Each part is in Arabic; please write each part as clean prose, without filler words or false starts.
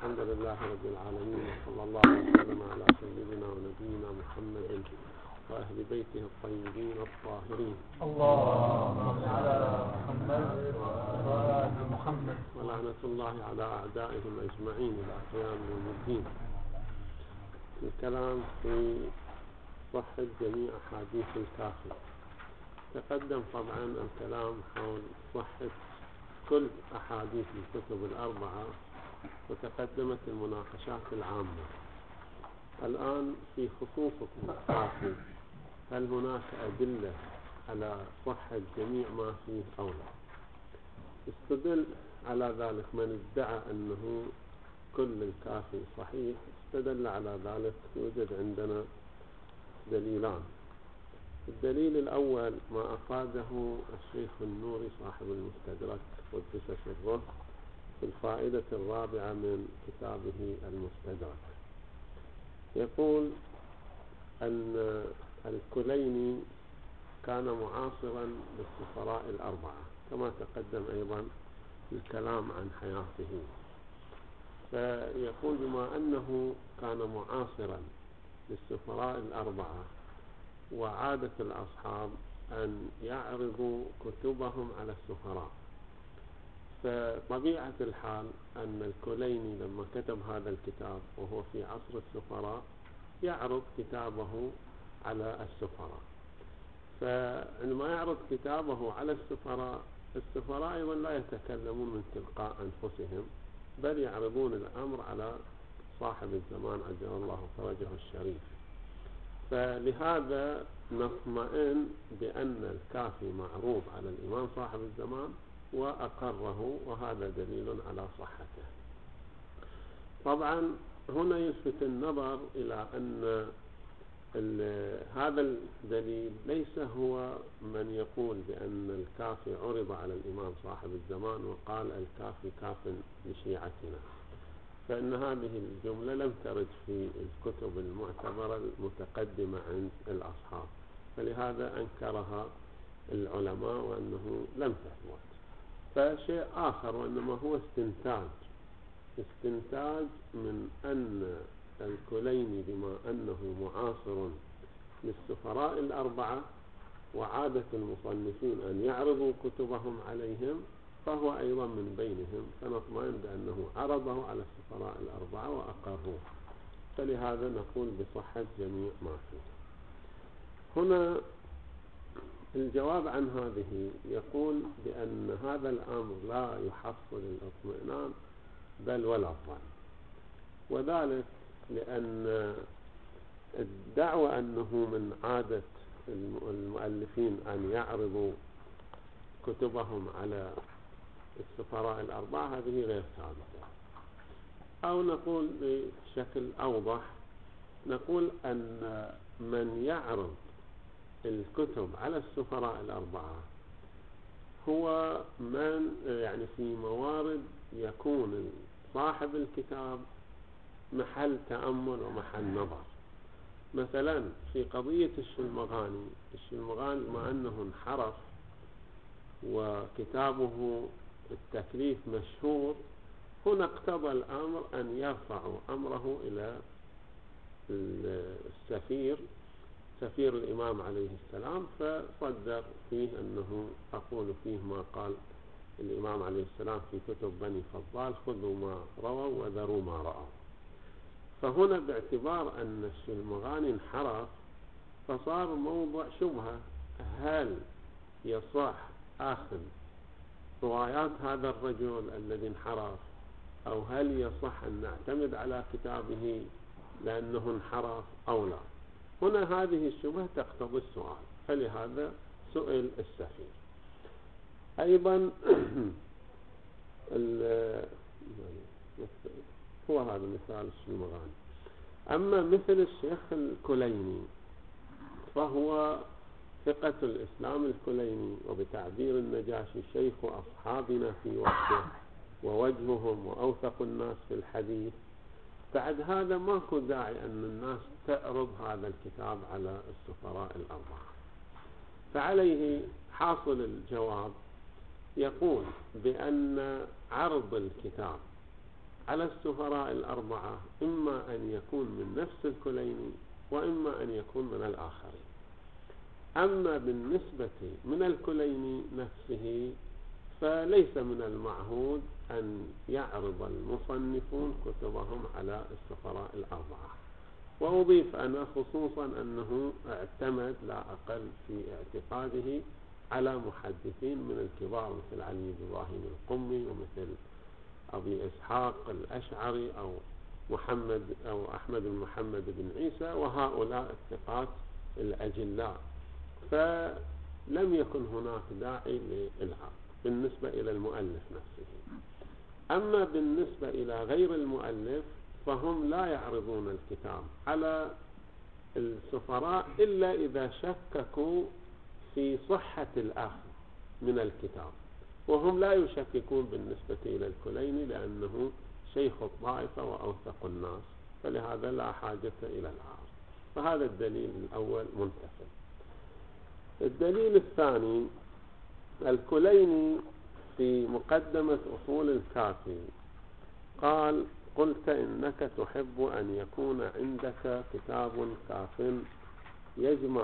الحمد لله رب العالمين، وصلى الله وسلم على سيدنا ونبينا محمد وأهل بيته الطيبين الطاهرين. اللهم صل على محمد وآل محمد، ولعنة الله على أعدائهم أجمعين إلى قيام يوم الدين. الكلام في صحة جميع أحاديث الكافي. تقدم طبعا الكلام حول صحة كل أحاديث الكتب الأربعة، وتقدمت المناقشات العامة. الآن في خصوص الكافي، هل هناك أدلة على صحة جميع ما فيه أو لا؟ استدل على ذلك من ادعى أنه كل الكافي صحيح، استدل على ذلك. يوجد عندنا دليلان. الدليل الأول ما أفاده الشيخ النوري صاحب المستدرك قدس سره في الفائدة الرابعة من كتابه المستدرك. يقول أن الكليني كان معاصرا للسفراء الأربعة، كما تقدم أيضا الكلام عن حياته. فيقول بما أنه كان معاصرا للسفراء الأربعة، وعادة الأصحاب أن يعرضوا كتبهم على السفراء، فطبيعة الحال أن الكليني لما كتب هذا الكتاب وهو في عصر السفراء يعرض كتابه على السفراء. فعندما يعرض كتابه على السفراء أيضا لا يتكلمون من تلقاء أنفسهم، بل يعرضون الأمر على صاحب الزمان عجل الله فرجه الشريف. فلهذا نطمئن بأن الكافي معروض على الإمام صاحب الزمان وأقره، وهذا دليل على صحته. طبعا هنا يلفت النظر إلى أن هذا الدليل ليس هو من يقول بأن الكافي عرض على الإمام صاحب الزمان وقال الكافي كاف لشيعتنا، فإن هذه الجملة لم ترد في الكتب المعتبرة المتقدمة عند الأصحاب، فلهذا أنكرها العلماء وأنه لم تثبت. فشيء آخر، وإنما هو استنتاج من أن الكليني بما أنه معاصر للسفراء الأربعة، وعادة المصنفين أن يعرضوا كتبهم عليهم، فهو أيضا من بينهم، فنطمئن بأنه عرضه على السفراء الأربعة وأقروه، فلهذا نقول بصحة جميع ما فيه. هنا الجواب عن هذه يقول بأن هذا الأمر لا يحصل الاطمئنان بل ولا الظن، وذلك لأن الدعوة أنه من عادة المؤلفين أن يعرضوا كتبهم على السفراء الأربعة هذه غير ثابتة. أو نقول بشكل أوضح، نقول أن من يعرض الكتب على السفراء الأربعة هو من يعني في موارد يكون صاحب الكتاب محل تأمل ومحل نظر. مثلا في قضية الشلمغاني ما أنه انحرف وكتابه التكليف مشهور، هنا اقتضى الأمر أن يرفعوا أمره إلى سفير الإمام عليه السلام، فصدر فيه أنه أقول فيه ما قال الإمام عليه السلام في كتب بني فضال: خذوا ما رووا وذروا ما رأوا. فهنا باعتبار أن الشلمغاني انحرف فصار موضوع شبهة، هل يصح أخذ روايات هذا الرجل الذي انحرف، أو هل يصح أن نعتمد على كتابه لأنه انحرف أو لا؟ هنا هذه الشبهة تقتضي السؤال، فلهذا سئل السفير. أيضا هو هذا مثال الشلمغاني. أما مثل الشيخ الكليني فهو ثقة الإسلام الكليني، وبتعبير النجاشي شيخ أصحابنا في وقته ووجههم وأوثق الناس في الحديث. بعد هذا ماكو داعي أن الناس تعرض هذا الكتاب على السفراء الأربعة. فعليه حاصل الجواب يقول بأن عرض الكتاب على السفراء الأربعة إما أن يكون من نفس الكليني وإما أن يكون من الآخرين. أما بالنسبة من الكليني نفسه فليس من المعهود أن يعرض المصنفون كتبهم على السفراء الأربعة. وأضيف أنا خصوصا أنه اعتمد لا أقل في اعتقاده على محدثين من الكبار مثل علي بن إبراهيم القمي ومثل أبي إسحاق الأشعري أو أحمد بن محمد بن عيسى وهؤلاء الثقات الأجلاء، فلم يكن هناك داعي للعرض بالنسبة إلى المؤلف نفسه. أما بالنسبة إلى غير المؤلف فهم لا يعرضون الكتاب على السفراء إلا إذا شككوا في صحة الأخذ من الكتاب، وهم لا يشككون بالنسبة إلى الكليني لأنه شيخ الطائفة وأوثق الناس، فلهذا لا حاجة إلى العرض. فهذا الدليل الأول منتفى. الدليل الثاني الكليني في مقدمة أصول الكافي قال: قلت إنك تحب أن يكون عندك كتاب كاف يجمع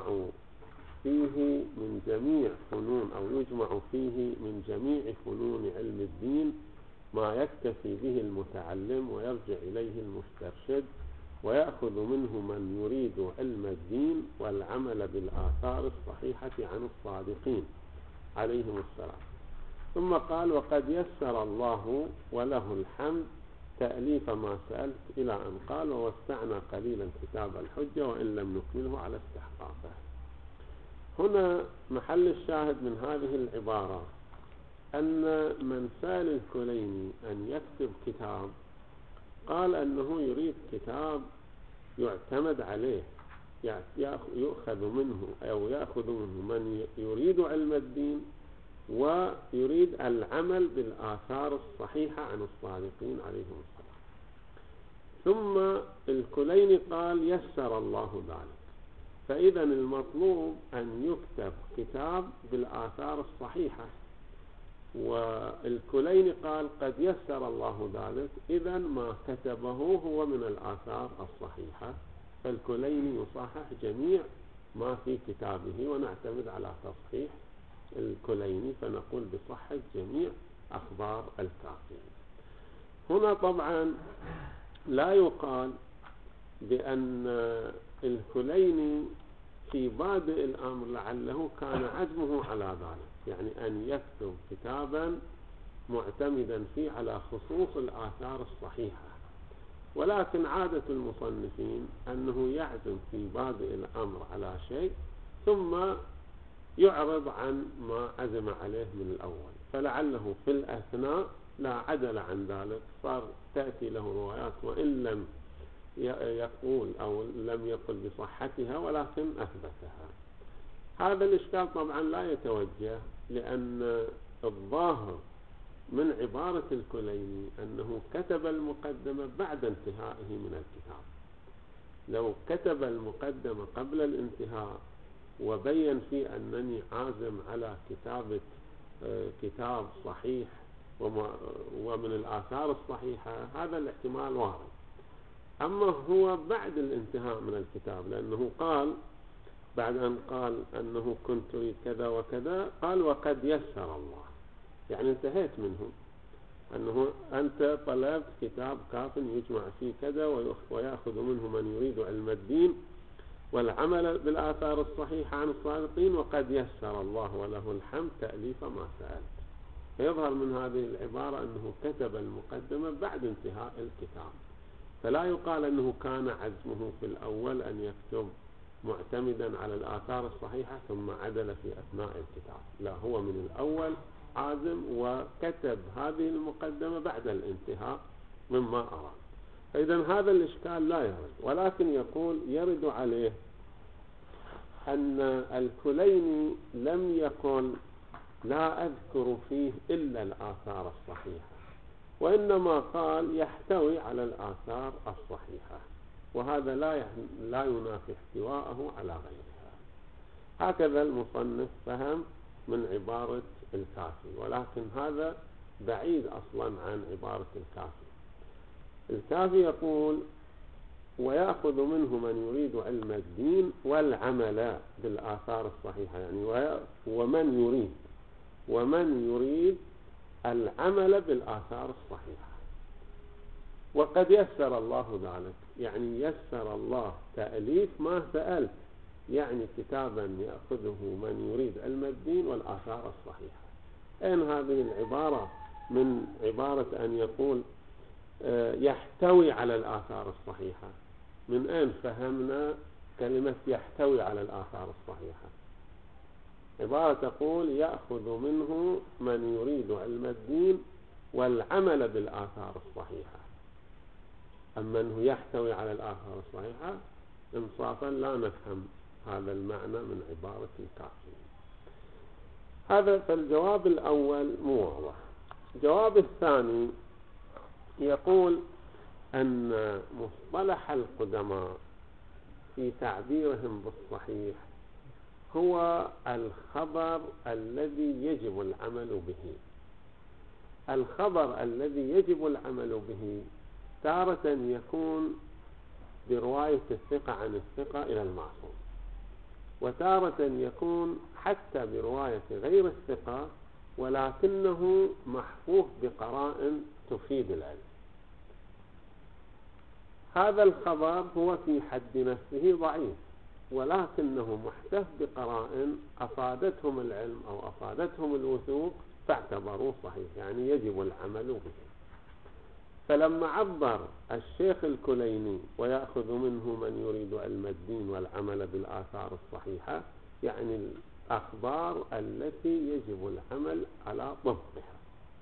فيه من جميع فنون أو يجمع فيه من جميع فنون علم الدين ما يكتفي به المتعلم ويرجع إليه المسترشد ويأخذ منه من يريد علم الدين والعمل بالآثار الصحيحة عن الصادقين عليهم السلام. ثم قال: وقد يسر الله وله الحمد تأليف ما سألت، إلى أن قال: ووسعنا قليلا كتاب الحجة وإن لم نكمله على استحقاقه. هنا محل الشاهد من هذه العبارة أن من سأل الكليني أن يكتب كتاب قال أنه يريد كتاب يعتمد عليه، يأخذ منه أو يأخذ منه من يريد علم الدين ويريد العمل بالآثار الصحيحة عن الصادقين عليهم السلام. ثم الكليني قال: يسر الله ذلك، فإذا المطلوب أن يكتب كتاب بالآثار الصحيحة، والكليني قال: قد يسر الله ذلك، إذا ما كتبه هو من الآثار الصحيحة، فالكليني يصحح جميع ما في كتابه ونعتمد على تصحيح الكليني فنقول بصحة جميع أخبار الكافي. هنا طبعا لا يقال بأن الكليني في بادئ الأمر لعله كان عزمه على ذلك، يعني أن يكتب كتابا معتمدا فيه على خصوص الآثار الصحيحة، ولكن عادة المصنفين أنه يعزم في بادئ الأمر على شيء ثم يعرض عن ما عزم عليه من الأول، فلعله في الأثناء لا عدل عن ذلك، صار تأتي له روايات وإن لم يقول أو لم يقل بصحتها ولكن أثبتها. هذا الإشكال طبعا لا يتوجه، لأن الظاهر من عبارة الكليني أنه كتب المقدمة بعد انتهائه من الكتاب. لو كتب المقدمة قبل الانتهاء وبين فيه أنني عازم على كتابة كتاب صحيح ومن الآثار الصحيحة، هذا الاحتمال وارد. أما هو بعد الانتهاء من الكتاب، لأنه قال بعد أن قال أنه كنت أريد كذا وكذا، قال: وقد يسر الله، يعني انتهيت منه، أنه أنت طلبت كتاب كاف يجمع فيه كذا ويأخذ منه من يريد علم الدين والعمل بالآثار الصحيحة عن الصادقين، وقد يسر الله وله الحمد تأليف ما سألت. فيظهر من هذه العبارة أنه كتب المقدمة بعد انتهاء الكتاب، فلا يقال أنه كان عزمه في الأول أن يكتب معتمدا على الآثار الصحيحة ثم عدل في أثناء الكتاب، لا، هو من الأول عازم وكتب هذه المقدمة بعد الانتهاء مما أراد. فإذا هذا الإشكال لا يرد، ولكن يقول يرد عليه أن الكليني لم يقل لا أذكر فيه إلا الآثار الصحيحة، وإنما قال يحتوي على الآثار الصحيحة، وهذا لا ينافي احتواءه على غيرها. هكذا المصنف فهم من عبارة الكافي، ولكن هذا بعيد أصلا عن عبارة الكافي. الكافي يقول ويأخذ منه من يريد علم الدين والعمل بالآثار الصحيحة، يعني ومن يريد العمل بالآثار الصحيحة. وقد يسر الله ذلك، يعني يسر الله تأليف ما سألت، يعني كتابا يأخذه من يريد علم الدين والآثار الصحيحة. أين هذه العبارة من عبارة أن يقول يحتوي على الآثار الصحيحة؟ من أين فهمنا كلمة يحتوي على الآثار الصحيحة؟ عبارة تقول يأخذ منه من يريد علم الدين والعمل بالآثار الصحيحة. أما أنه يحتوي على الآثار الصحيحة انصافا لا نفهم هذا المعنى من عبارة الكافي. هذا فالجواب الأول مو واضح. الجواب الثاني يقول أن مصطلح القدماء في تعبيرهم بالصحيح هو الخبر الذي يجب العمل به. الخبر الذي يجب العمل به تارة يكون برواية الثقة عن الثقة إلى المعصوم، وتارة يكون حتى برواية غير الثقة ولكنه محفوف بقرائن تفيد العلم. هذا الخبر هو في حد نفسه ضعيف، ولكنه محتف بقرائن أفادتهم العلم أو أفادتهم الوثوق فاعتبروه صحيح، يعني يجب العمل به. فلما عبر الشيخ الكليني ويأخذ منه من يريد علم الدين والعمل بالآثار الصحيحة، يعني الأخبار التي يجب العمل على ضبطها.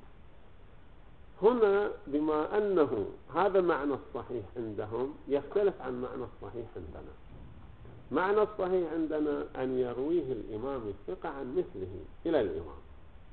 هنا بما أنه هذا معنى الصحيح عندهم يختلف عن معنى الصحيح عندنا. معنى الصحيح عندنا أن يرويه الإمام الثقة عن مثله إلى الإمام،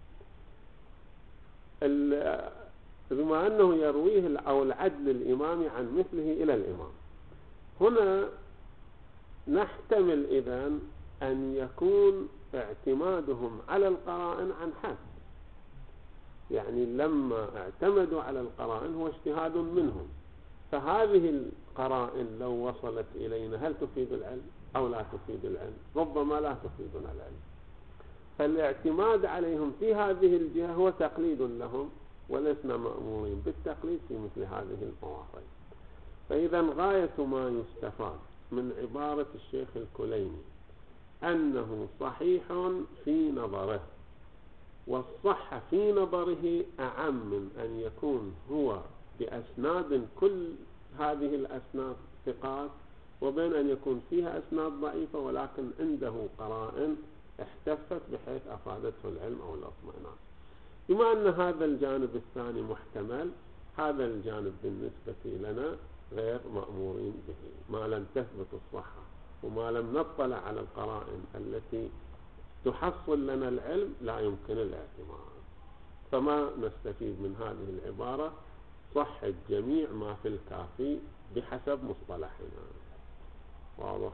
بما أنه يرويه أو العدل الإمامي عن مثله إلى الإمام. هنا نحتمل إذن أن يكون اعتمادهم على القرائن عن حد، يعني لما اعتمدوا على القرائن هو اجتهاد منهم، فهذه القرائن لو وصلت إلينا هل تفيد العلم أو لا تفيد العلم؟ ربما لا تفيدنا العلم. فالاعتماد عليهم في هذه الجهة هو تقليد لهم، ولسنا مأمورين بالتقليد في مثل هذه المواضع. فإذا غاية ما يستفاد من عبارة الشيخ الكليني أنه صحيح في نظره، والصح في نظره أعم من أن يكون هو بأسناد كل هذه الأسناد ثقات، وبين أن يكون فيها أسناد ضعيفة ولكن عنده قرائن احتفت بحيث أفادته العلم أو الاطمئنان. بما أن هذا الجانب الثاني محتمل، هذا الجانب بالنسبة لنا غير مأمورين به، ما لم تثبت الصحة وما لم نطلع على القرائن التي تحصل لنا العلم لا يمكن الاعتماد. فما نستفيد من هذه العبارة صحة جميع ما في الكافي بحسب مصطلحنا. واضح؟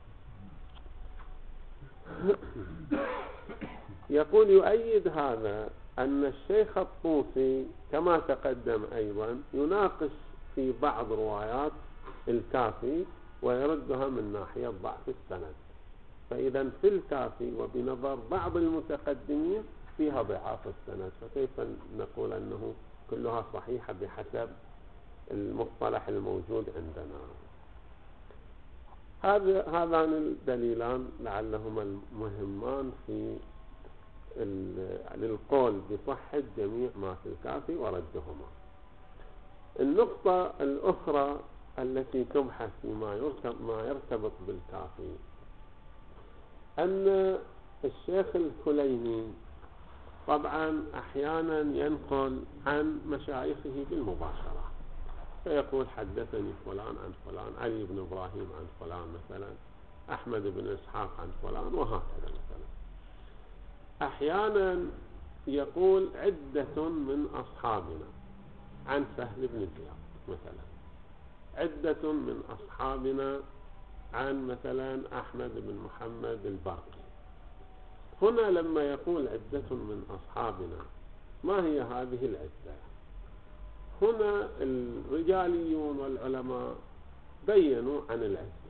يقول يؤيد هذا أن الشيخ الطوسي كما تقدم أيضا يناقش في بعض روايات الكافي ويردها من ناحية ضعف السند. فإذا في الكافي وبنظر بعض المتقدمين فيها ضعاف السند، فكيف نقول أنه كلها صحيحة بحسب المصطلح الموجود عندنا؟ هذان الدليلان لعلهما المهمان في للقول بصحة جميع ما في الكافي وردهما. النقطة الأخرى التي تبحث فيما يرتبط بالكافي أن الشيخ الكليني طبعا أحيانا ينقل عن مشايخه بالمباشرة، فيقول حدثني فلان عن فلان، علي بن إبراهيم عن فلان مثلا، أحمد بن إسحاق عن فلان، وهكذا مثلا. أحيانا يقول عدة من أصحابنا عن سهل بن زياد مثلا، عدة من أصحابنا عن مثلا أحمد بن محمد البرقي. هنا لما يقول عدة من أصحابنا، ما هي هذه العدة؟ هنا الرجاليون والعلماء بينوا عن العدة،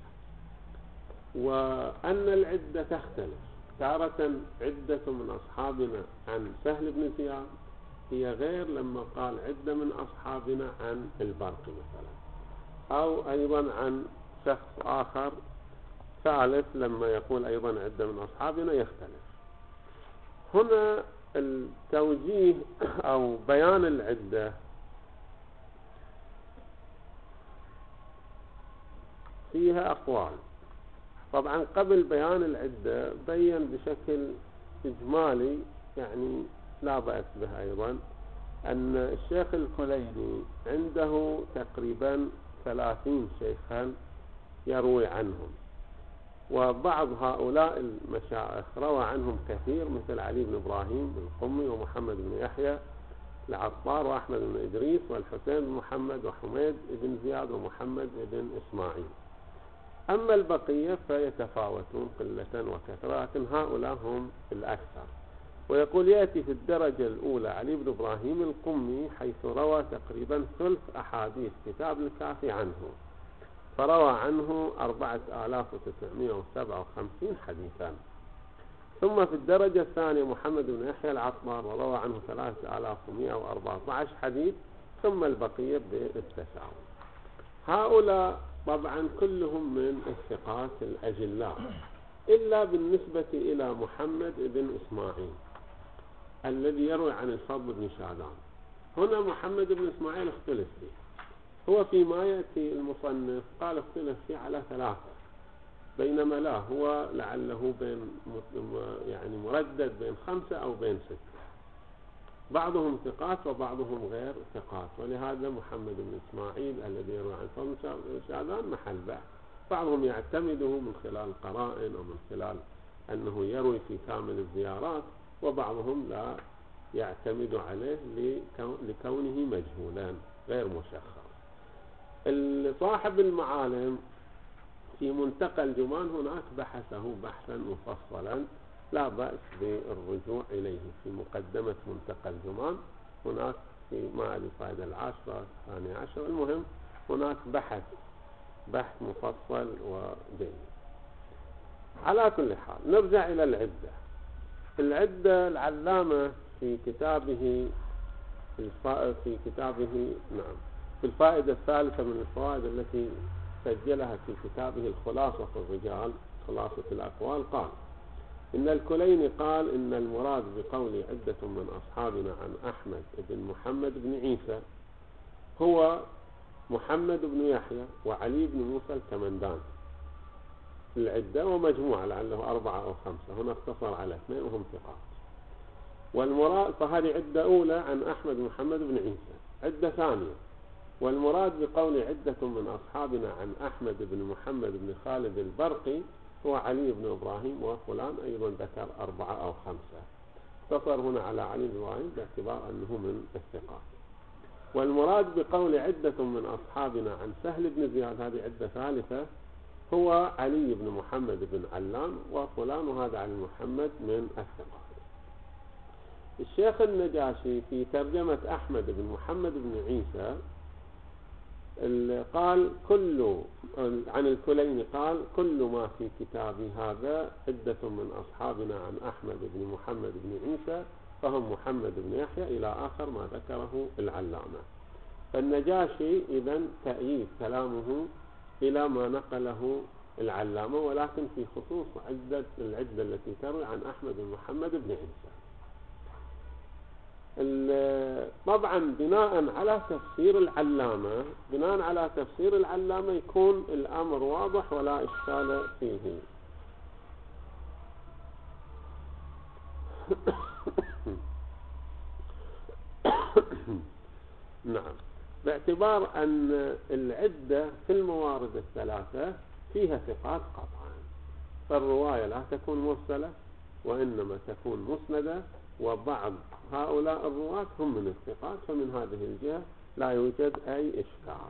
وأن العدة تختلف. تارة عدة من أصحابنا عن سهل بن زياد هي غير لما قال عدة من أصحابنا عن البرقي مثلا، أو أيضا عن شخص آخر ثالث لما يقول أيضا عدة من أصحابنا يختلف. هنا التوجيه أو بيان العدة فيها أقوال. طبعا قبل بيان العدة بين بشكل إجمالي، يعني لا بأس به أيضا، أن الشيخ الكليني عنده تقريبا 30 شيخا يروي عنهم، وبعض هؤلاء المشايخ روى عنهم كثير، مثل علي بن إبراهيم القمي ومحمد بن يحيى العطار وأحمد بن إدريس والحسين بن محمد وحميد بن زياد ومحمد بن إسماعيل. أما البقية فيتفاوتون قلة وكثرة، لكن هؤلاء هم الأكثر. ويقول يأتي في الدرجة الأولى علي بن إبراهيم القمي، حيث روى تقريبا ثلث أحاديث كتاب الكافي عنه، فروى عنه 4957 حديثا. ثم في الدرجة الثانية محمد بن يحيى العطار، وروى عنه 3114 حديث، ثم البقية بالتساوي. هؤلاء طبعا كلهم من الثقات الأجلاء، إلا بالنسبة إلى محمد بن إسماعيل الذي يروي عن الفضل بن شادان. هنا محمد بن إسماعيل اختلف فيه، هو فيما يأتي المصنف قال اختلف فيه على 3، بينما لا، هو لعله بين يعني مردد بين 5 أو بين 6، بعضهم ثقات وبعضهم غير ثقات. ولهذا محمد بن إسماعيل الذي يروي عن فضل بن شادان محل بحث، بعضهم يعتمده من خلال قرائن أو من خلال أنه يروي في كامل الزيارات، وبعضهم لا يعتمد عليه لكونه مجهولا غير مشخص. صاحب المعالم في منتقى الجمان هناك بحثه بحثا مفصلا، لا بأس بالرجوع إليه في مقدمة منتقى الجمان. هناك في معهد الفائدة 10 12، المهم هناك بحث مفصل وجيد. على كل حال نرجع إلى العدة. العلامة في كتابه في الفائدة الثالثة من الفوائد التي سجلها في كتابه الخلاصة في الرجال، خلاصة الأقوال، قال إن الكليني قال إن المراد بقول عدة من أصحابنا عن أحمد بن محمد بن عيسى هو محمد بن يحيى وعلي بن موسى الكمندان العدة، ومجموعة لعله 4 أو 5، هنا اختصر على 2 وهم ثقات. والمراد فهذه عدة أولى عن أحمد محمد بن عيسى. عدة ثانية، والمراد بقول عدة من أصحابنا عن أحمد بن محمد بن خالد البرقي هو علي بن إبراهيم وفلان، أيضا ذكر 4 أو 5، اختصر هنا على علي بن إبراهيم باعتبار أنه من الثقات. والمراد بقول عدة من أصحابنا عن سهل بن زياد، هذه عدة ثالثة، هو علي بن محمد بن علان وفلان، وهذا علي محمد من الثقات. الشيخ النجاشي في ترجمة أحمد بن محمد بن عيسى قال عن الكليني قال كل ما في كتابي هذا عدة من أصحابنا عن أحمد بن محمد بن عيسى فهم محمد بن يحيى إلى آخر ما ذكره العلامة. فالنجاشي إذن تأييد كلامه إلى ما نقله العلامة، ولكن في خصوص العدة التي تروي عن أحمد بن محمد بن عيسى. طبعا بناء على تفسير العلامة يكون الأمر واضح ولا إشكال فيه. نعم، باعتبار أن العدة في الموارد الثلاثة فيها ثقات قطعا، فالرواية لا تكون مرسلة وإنما تكون مسندة، وبعض هؤلاء الرواة هم من الثقات، فمن هذه الجهة لا يوجد أي إشكال.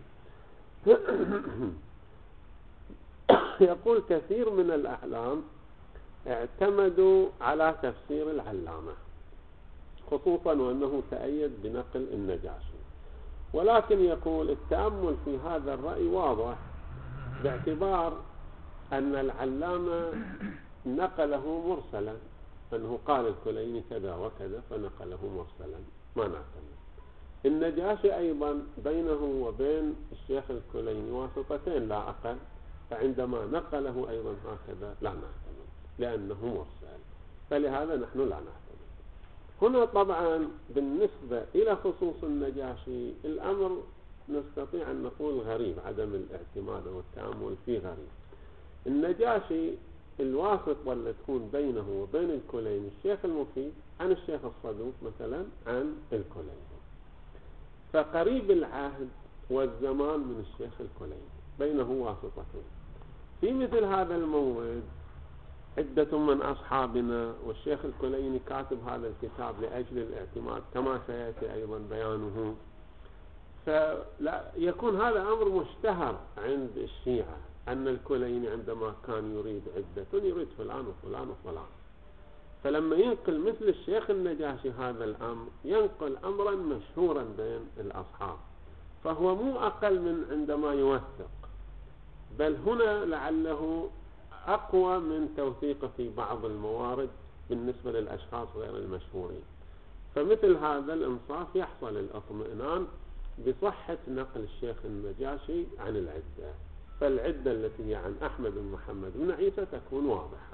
يقول كثير من الأعلام اعتمدوا على تفسير العلامة، خصوصا وأنه تأيد بنقل النجاشي. ولكن يقول التأمل في هذا الرأي واضح باعتبار أن العلامة نقله مرسلا، أنه قال الكليني كذا وكذا فنقله مرسلا ما نعتمد. النجاشي أيضا بينه وبين الشيخ الكليني واسطتين لا أقل، فعندما نقله أيضا هكذا لا نعتمد لأنه مرسل، فلهذا نحن لا نعتمد. هنا طبعا بالنسبة إلى خصوص النجاشي الأمر نستطيع أن نقول غريب، عدم الاعتماد والتأمل فيه غريب. النجاشي الواسطة اللي تكون بينه وبين الكليني الشيخ المفيد عن الشيخ الصدوق مثلا عن الكليني، فقريب العهد والزمان من الشيخ الكليني، بينه واسطتين. في مثل هذا المورد عدة من أصحابنا والشيخ الكليني كاتب هذا الكتاب لأجل الاعتماد كما سيأتي أيضا بيانه، فلا يكون هذا أمر مشتهر عند الشيعة أن الكليني عندما كان يريد عدة يريد فلان وفلان وفلان، فلما ينقل مثل الشيخ النجاشي هذا الأمر ينقل أمرا مشهورا بين الأصحاب، فهو مو أقل من عندما يوثق، بل هنا لعله أقوى من توثيقه في بعض الموارد بالنسبة للأشخاص غير المشهورين. فمثل هذا الإنصاف يحصل الاطمئنان بصحة نقل الشيخ النجاشي عن العدة، فالعدة التي هي عن أحمد بن محمد بن عيسى تكون واضحة.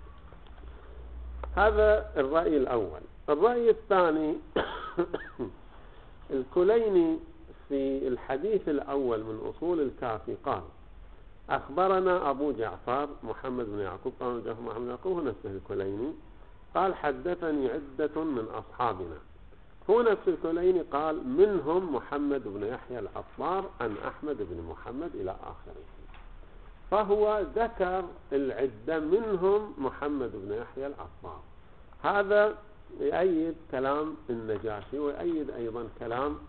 هذا الرأي الأول. الرأي الثاني الكليني في الحديث الأول من أصول الكافي قال أخبرنا أبو جعفر محمد بن يعقوب، قال جعفر محمد بن يعقوب نفسه الكليني، قال حدثني عدة من أصحابنا. هو نفس الكليني قال منهم محمد بن يحيى العطار عن أحمد بن محمد إلى آخره، فهو ذكر العدة منهم محمد بن يحيى العطار. هذا يؤيد كلام النجاشي ويؤيد أيضا كلام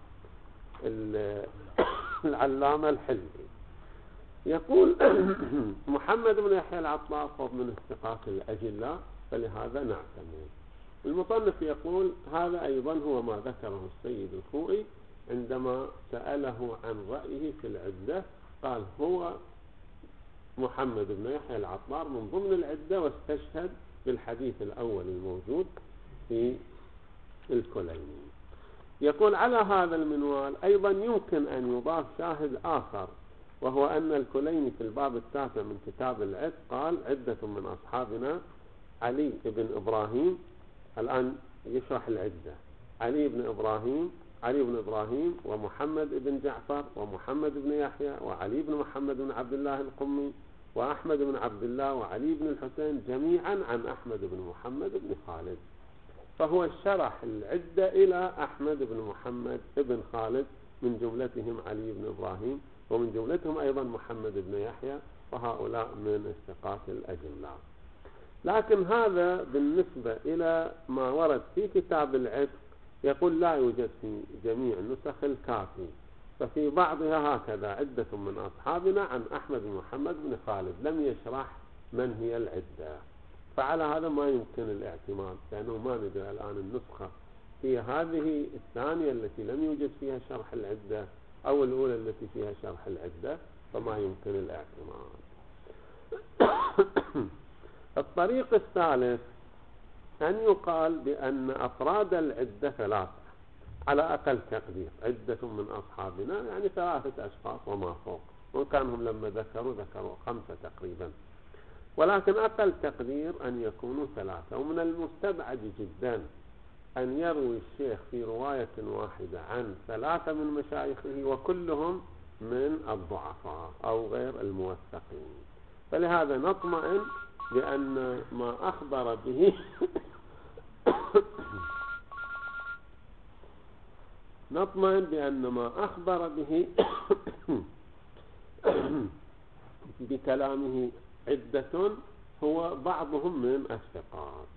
العلامة الحلبي. يقول محمد بن يحيى العطار هو من الثقات الأجلاء فلهذا نعتمد. المصنف يقول هذا أيضا هو ما ذكره السيد الخوئي عندما سأله عن رأيه في العدة، قال هو محمد بن يحيى العطار من ضمن العدة، واستشهد بالحديث الأول الموجود في الكليني. يقول على هذا المنوال أيضا يمكن أن يضاف شاهد آخر، وهو أن الكليني في الباب التاسع من كتاب العد قال عدة من أصحابنا علي بن إبراهيم، الآن يشرح العدة، علي بن إبراهيم ومحمد بن جعفر ومحمد بن يحيى وعلي بن محمد بن عبد الله القمي وأحمد بن عبد الله وعلي بن الحسين جميعا عن أحمد بن محمد بن خالد. فهو شرح العدة إلى أحمد بن محمد بن خالد، من جملتهم علي بن إبراهيم ومن جملتهم أيضا محمد بن يحيى، وهؤلاء من الثقات الأجلاء. لكن هذا بالنسبة إلى ما ورد في كتاب العد يقول لا يوجد في جميع نسخ الكافي، ففي بعضها هكذا عدة من أصحابنا عن أحمد بن محمد بن خالد، لم يشرح من هي العدة. فعلى هذا ما يمكن الاعتماد، لأنه ما ندري الآن النسخة هي هذه الثانية التي لم يوجد فيها شرح العدة أو الأولى التي فيها شرح العدة، فما يمكن الاعتماد. الطريق الثالث أن يقال بأن أفراد العدة ثلاثة على أقل تقدير، عدة من أصحابنا يعني 3 أشخاص وما فوق، وإن كانهم لما ذكروا 5 تقريبا، ولكن أقل تقدير أن يكونوا 3. ومن المستبعد جدا أن يروي الشيخ في رواية واحدة عن 3 من مشايخه وكلهم من الضعفاء أو غير الموثقين، فلهذا نطمئن بأن ما أخبر به بكلامه عدة هو بعضهم من الثقات.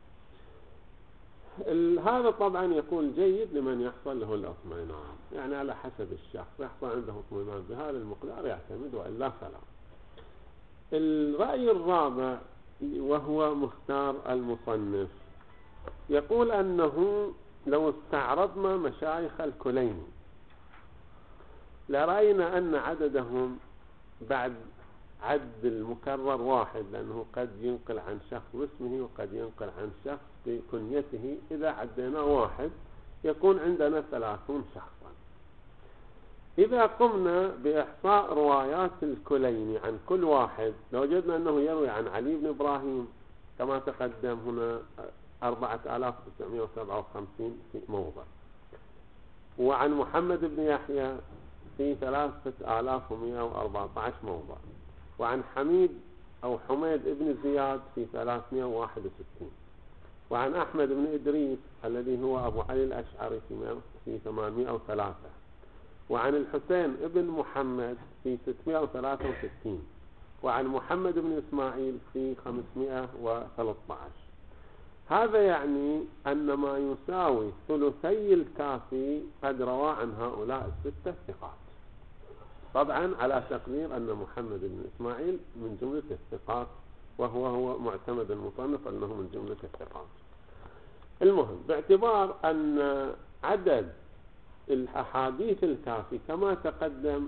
هذا طبعا يكون جيد لمن يحصل له الاطمئنان، يعني على حسب الشخص يحصل عنده اطمئنان بهذا المقدار يعتمد وإلا فلا. الرأي الرابع وهو مختار المصنف يقول أنه لو استعرضنا مشايخ الكليني لرأينا أن عددهم بعد عد المكرر واحد، لأنه قد ينقل عن شخص باسمه وقد ينقل عن شخص بكنيته. إذا عدينا واحد يكون عندنا 30 شخصا. إذا قمنا بإحصاء روايات الكليني عن كل واحد لوجدنا أنه يروي عن علي بن إبراهيم كما تقدم هنا 4957 في موضع، وعن محمد بن يحيى في 3114 موضع، وعن حميد أو حميد بن زياد في 361، وعن أحمد بن إدريس الذي هو أبو علي الأشعري في 803، وعن الحسين بن محمد في 663، وعن محمد بن إسماعيل في 513. هذا يعني أن ما يساوي ثلثي الكافي قد روى عن هؤلاء الستة ثقات، طبعا على تقدير أن محمد بن إسماعيل من جملة الثقات، وهو معتمد المصنف أنه من جملة الثقات. المهم، باعتبار أن عدد الأحاديث الكافي كما تقدم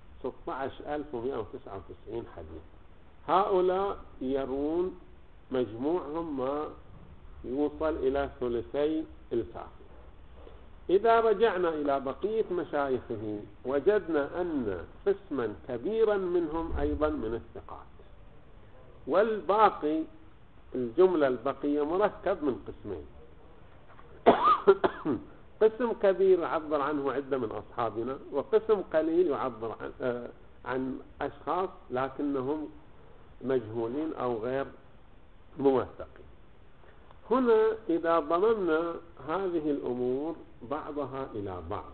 16199 حديث، هؤلاء يرون مجموعهم ما يوصل إلى ثلثي الكافي. إذا رجعنا إلى بقية مشايخه وجدنا أن قسما كبيرا منهم أيضا من الثقات، والباقي الجملة البقية مركب من قسمين. قسم كبير يعبر عنه عدة من أصحابنا، وقسم قليل يعبر عن أشخاص لكنهم مجهولين أو غير موثقين. هنا إذا ضممنا هذه الأمور بعضها إلى بعض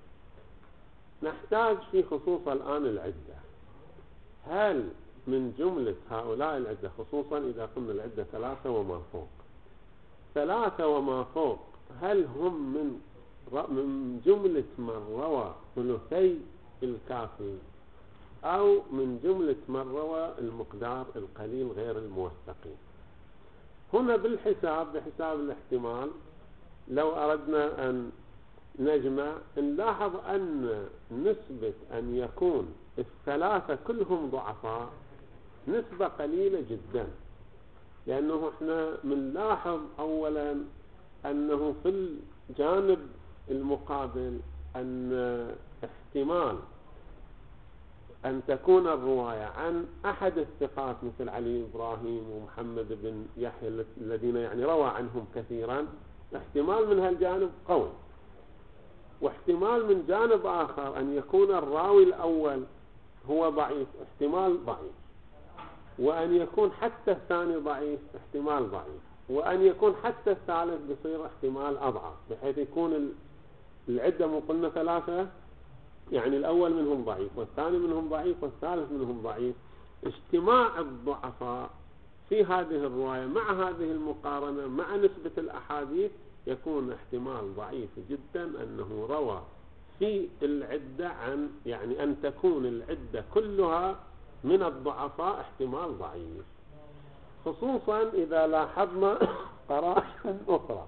نحتاج في خصوص الآن العدة. هل من جملة هؤلاء العدة، خصوصا إذا قلنا العدة 3 وما فوق، 3 وما فوق، هل هم من جملة من روى ثلثي الكافي أو من جملة من روى المقدار القليل غير الموثقين؟ هنا بحساب الاحتمال لو أردنا أن نجمع نلاحظ أن نسبة أن يكون الثلاثة كلهم ضعفاء نسبة قليلة جدا، لأنه احنا بنلاحظ أولا أنه في الجانب المقابل أن احتمال أن تكون الرواية عن أحد الثقات مثل علي إبراهيم ومحمد بن يحيى الذين يعني روى عنهم كثيرا، احتمال من هالجانب قوي، واحتمال من جانب آخر أن يكون الراوي الأول هو ضعيف، احتمال ضعيف، وأن يكون حتى الثاني ضعيف، احتمال ضعيف، وأن يكون حتى الثالث بصير احتمال أضعف، بحيث يكون العدة مو قلنا 3، يعني الأول منهم ضعيف والثاني منهم ضعيف والثالث منهم ضعيف. اجتماع الضعفاء في هذه الرواية مع هذه المقارنة مع نسبة الأحاديث يكون احتمال ضعيف جدا أنه روى في العدة عن، يعني أن تكون العدة كلها من الضعفاء احتمال ضعيف، خصوصا إذا لاحظنا قرائن أخرى.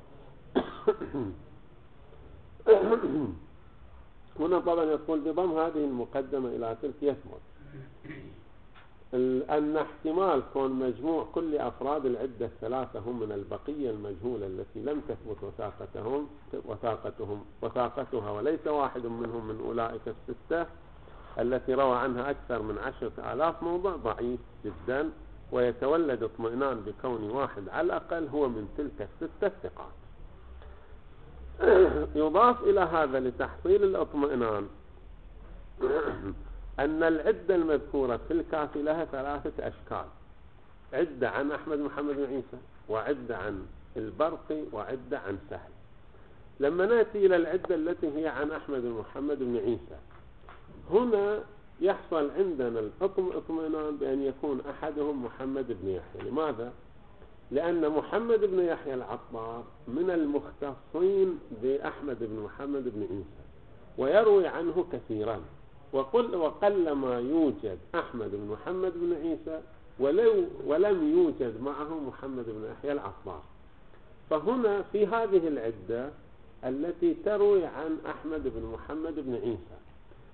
هنا طبعا يقول بضم هذه المقدمة إلى تلك يثبت أن احتمال كون مجموع كل أفراد العدة 3 هم من البقية المجهولة التي لم تثبت وثاقتها وليس واحد منهم من أولئك الستة التي روى عنها أكثر من 10,000 موضع ضعيف جدا، ويتولد اطمئنان بكون واحد على الأقل هو من تلك الستة الثقات. يضاف إلى هذا لتحصيل الاطمئنان أن العدة المذكورة في الكافي لها 3 أشكال: عدة عن أحمد محمد بن عيسى، وعدة عن البرقي، وعدة عن سهل. لما نأتي إلى العدة التي هي عن أحمد محمد بن عيسى، هنا يحصل عندنا الاطمئنان بأن يكون أحدهم محمد بن يحيى. لماذا؟ لأن محمد بن يحيى العطار من المختصين بأحمد بن محمد بن عيسى ويروي عنه كثيرا، وقل ما يوجد أحمد بن محمد بن عيسى ولم يوجد معه محمد بن يحيى العطار. فهنا في هذه العدة التي تروي عن أحمد بن محمد بن عيسى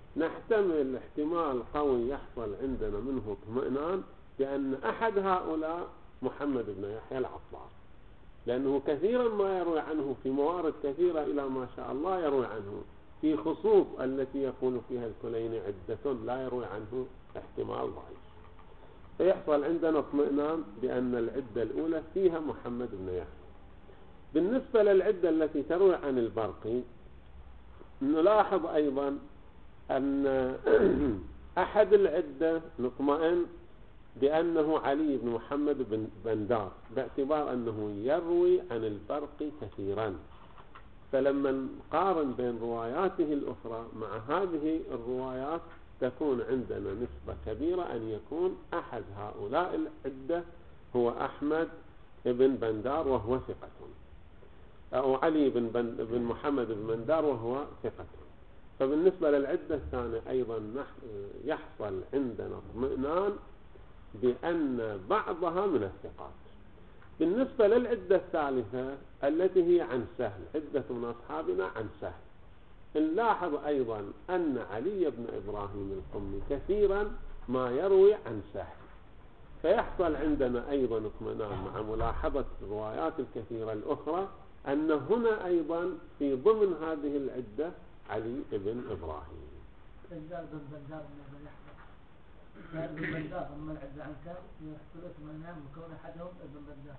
نحتمل احتمال قوي يحصل عندنا منه اطمئنان بأن أحد هؤلاء محمد بن يحيى العطار، لأنه كثيرا ما يروي عنه في موارد كثيرة إلى ما شاء الله يروي عنه، في خصوص التي يقول فيها الكليني عدة لا يروي عنه احتمال ضعيف، فيحصل عندنا اطمئنان بأن العدة الأولى فيها محمد بن يحيى. بالنسبة للعدة التي تروي عن البرقي نلاحظ أيضا أن أحد العدة نطمئن بأنه علي بن محمد بن بندار، باعتبار أنه يروي عن البرقي كثيرا، فلما نقارن بين رواياته الأخرى مع هذه الروايات تكون عندنا نسبة كبيرة أن يكون أحد هؤلاء العدة هو أحمد بن بندار وهو ثقة، أو علي بن محمد بن بندار وهو ثقة. فبالنسبة للعدة الثانية أيضا يحصل عندنا اطمئنان بأن بعضها من الثقات. بالنسبة للعدة الثالثة التي هي عن سهل، عدة من أصحابنا عن سهل، نلاحظ أيضا أن علي بن إبراهيم القمي كثيرا ما يروي عن سهل، فيحصل عندنا أيضا اطمئنان مع ملاحظة الروايات الكثيرة الأخرى أن هنا أيضا في ضمن هذه العدة علي بن إبراهيم. بندار بن بندار بن يحيى كان بن بندار أما العدة عن كان يحصل اطمئنان وكون أحدهم ابن بندار.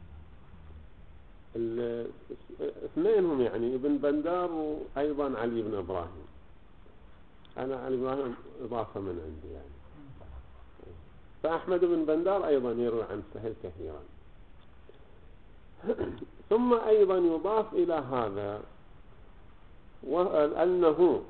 اثنينهم يعني ابن بندار وأيضا علي بن إبراهيم. أنا علي بن إبراهيم إضافة من عندي يعني. فأحمد بن بندار أيضا يروي عن سهل كثيرا. ثم أيضا يضاف إلى هذا وأنه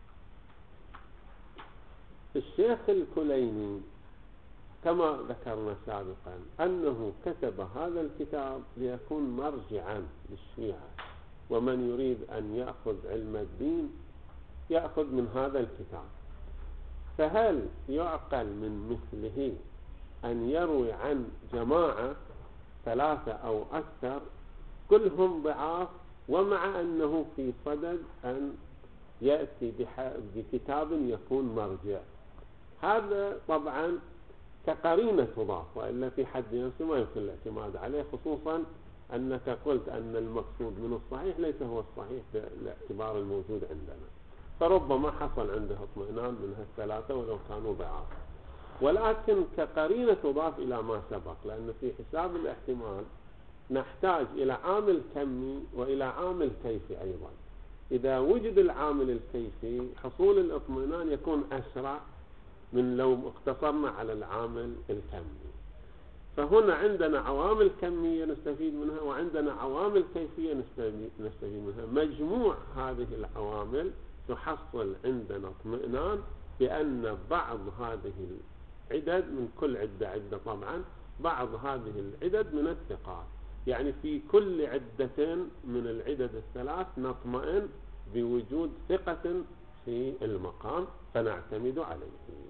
الشيخ الكليني كما ذكرنا سابقا أنه كتب هذا الكتاب ليكون مرجعا للشيعة، ومن يريد أن يأخذ علم الدين يأخذ من هذا الكتاب. فهل يعقل من مثله أن يروي عن جماعة 3 أو أكثر كلهم ضعاف، ومع أنه في صدد أن يأتي بكتاب يكون مرجع؟ هذا طبعا كقرينة تضاف، وإلا في حد نفسه ما يمكن الاعتماد عليه، خصوصا أنك قلت أن المقصود من الصحيح ليس هو الصحيح باعتبار الموجود عندنا، فربما حصل عنده اطمئنان من ال3 ولو كانوا ضعاف. ولكن كقرينة تضاف إلى ما سبق، لأن في حساب الاحتمال نحتاج إلى عامل كمي وإلى عامل كيفي أيضا. إذا وجد العامل الكيفي حصول الاطمئنان يكون أسرع من لو اقتصرنا على العامل الكمي. فهنا عندنا عوامل كمية نستفيد منها وعندنا عوامل كيفية نستفيد منها. مجموع هذه العوامل تحصل عندنا اطمئنان بأن بعض هذه العدد من كل عدة طبعا بعض هذه العدد من الثقات، يعني في كل عدة من العدد الثلاث نطمئن بوجود ثقة في المقام فنعتمد عليه.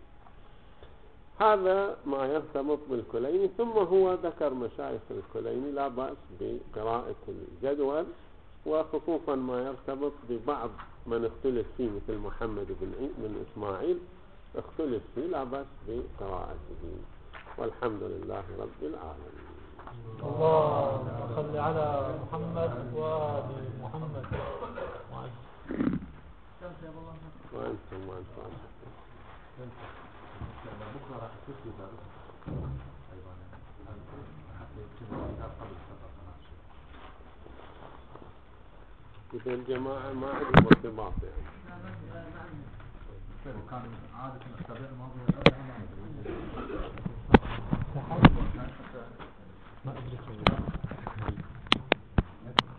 هذا ما يرتبط بالكليني. ثم هو ذكر مشايخ الكليني لا بأس بقراءة الجدول، وخصوصا ما يرتبط ببعض من اختلف فيه مثل محمد بن إسماعيل اختلف فيه، لا بأس بقراءته. والحمد لله رب العالمين. اللهم صل على محمد وآل محمد. وأنتم بكرة راح تسجل أيضا حتى يكتب الكتاب قبل فترة. إذا الجماعة ما عندهم ارتباط يعني. وكان عادة الأسابيع الماضية